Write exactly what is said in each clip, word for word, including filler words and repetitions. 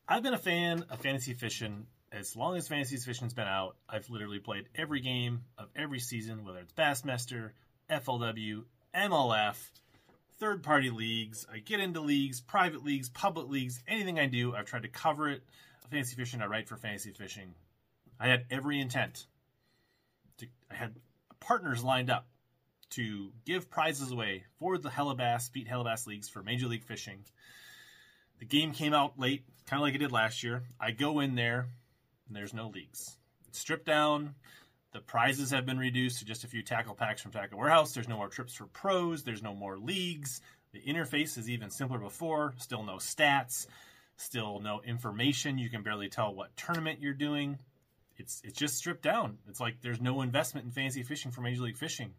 I've been a fan of fantasy fishing as long as fantasy fishing's been out. I've literally played every game of every season, whether it's Bassmaster, F L W, M L F, third-party leagues. I get into leagues, private leagues, public leagues, anything I do, I've tried to cover it. Fantasy fishing, I write for fantasy fishing. I had every intent. To, I had partners lined up to give prizes away for the Hellabass, Beat Hellabass Leagues for Major League Fishing. The game came out late, kind of like it did last year. I go in there, and there's no leagues. It's stripped down. The prizes have been reduced to just a few tackle packs from Tackle Warehouse. There's no more trips for pros. There's no more leagues. The interface is even simpler before. Still no stats. Still no information. You can barely tell what tournament you're doing. It's it's just stripped down. It's like there's no investment in fantasy fishing for Major League Fishing.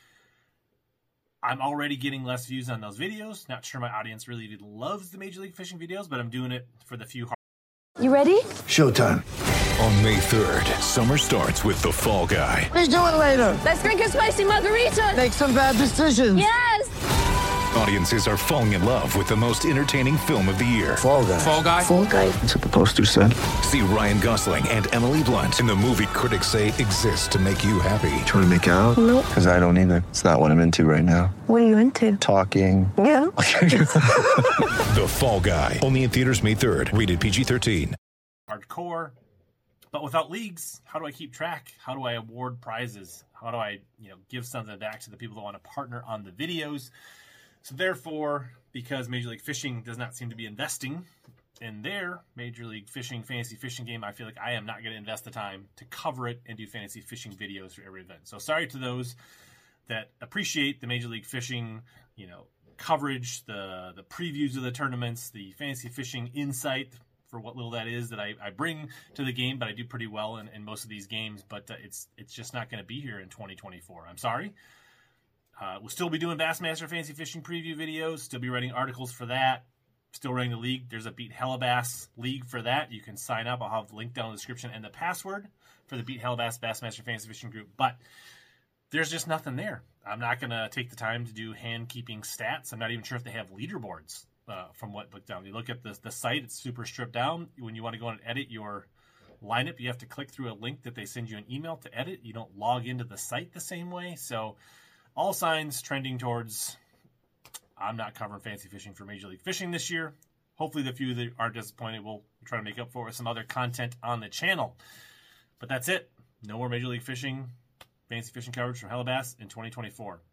I'm already getting less views on those videos. Not sure my audience really loves the Major League Fishing videos, but I'm doing it for the few hard. You ready? Showtime. On May third, summer starts with The Fall Guy. Let's do it later. Let's drink a spicy margarita. Make some bad decisions. Yes. Audiences are falling in love with the most entertaining film of the year. Fall Guy. Fall Guy? Fall guy. That's what the poster said. See Ryan Gosling and Emily Blunt in the movie critics say exists to make you happy. Trying to make it out? Nope. Because I don't either. It's not what I'm into right now. What are you into? Talking. Yeah. The Fall Guy. Only in theaters May third. Rated P G thirteen. Hardcore. But without leagues, how do I keep track? How do I award prizes? How do I, you know, give something back to the people that want to partner on the videos? So therefore, because Major League Fishing does not seem to be investing in their Major League Fishing fantasy fishing game, I feel like I am not going to invest the time to cover it and do fantasy fishing videos for every event. So sorry to those that appreciate the Major League Fishing, you know, coverage, the the previews of the tournaments, the fantasy fishing insight for what little that is that I, I bring to the game, but I do pretty well in, in most of these games. But uh, it's it's just not going to be here in twenty twenty-four. I'm sorry. Uh, we'll still be doing Bassmaster Fantasy Fishing preview videos, still be writing articles for that, still running the league. There's a Beat Hellabass League for that. You can sign up. I'll have the link down in the description and the password for the Beat Hellabass Bassmaster Fantasy Fishing group. But there's just nothing there. I'm not going to take the time to do hand-keeping stats. I'm not even sure if they have leaderboards uh, from what looked down. You look at the, the site, it's super stripped down. When you want to go and edit your lineup, you have to click through a link that they send you an email to edit. You don't log into the site the same way. So all signs trending towards I'm not covering fantasy fishing for Major League Fishing this year. Hopefully the few that are disappointed will try to make up for it with some other content on the channel. But that's it. No more Major League Fishing, fantasy fishing coverage from Hellabass in twenty twenty-four.